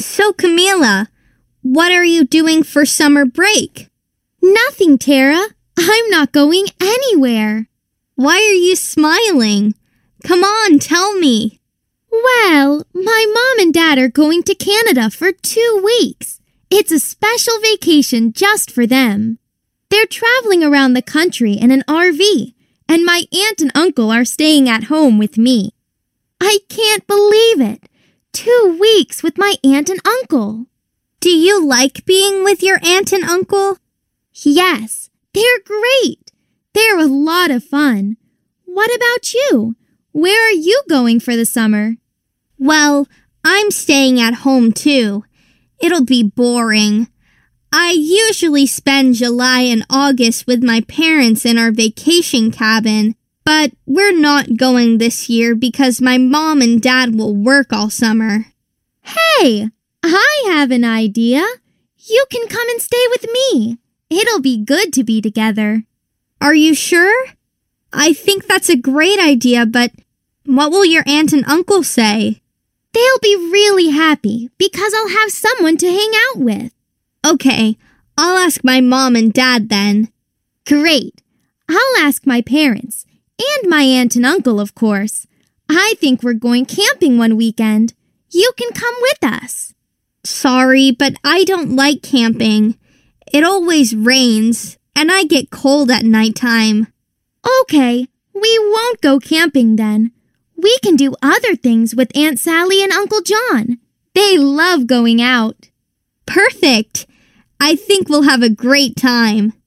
So, Camila, what are you doing for summer break? Nothing, Tara. I'm not going anywhere. Why are you smiling? Come on, tell me. Well, my mom and dad are going to Canada for 2 weeks. It's a special vacation just for them. They're traveling around the country in an RV, and my aunt and uncle are staying at home with me. I can't believe it. 2 weeks with my aunt and uncle. Do you like being with your aunt and uncle? Yes, they're great. They're a lot of fun. What about you? Where are you going for the summer? Well, I'm staying at home too. It'll be boring. I usually spend July and August with my parents in our vacation cabin, but we're not going this year because my mom and dad will work all summer. Hey, I have an idea. You can come and stay with me. It'll be good to be together. Are you sure? I think that's a great idea, but what will your aunt and uncle say? They'll be really happy because I'll have someone to hang out with. Okay, I'll ask my mom and dad then. Great. I'll ask my parents and my aunt and uncle, of course. I think we're going camping one weekend. You can come with us. Sorry, but I don't like camping. It always rains, and I get cold at nighttime. Okay, we won't go camping then. We can do other things with Aunt Sally and Uncle John. They love going out. Perfect. I think we'll have a great time.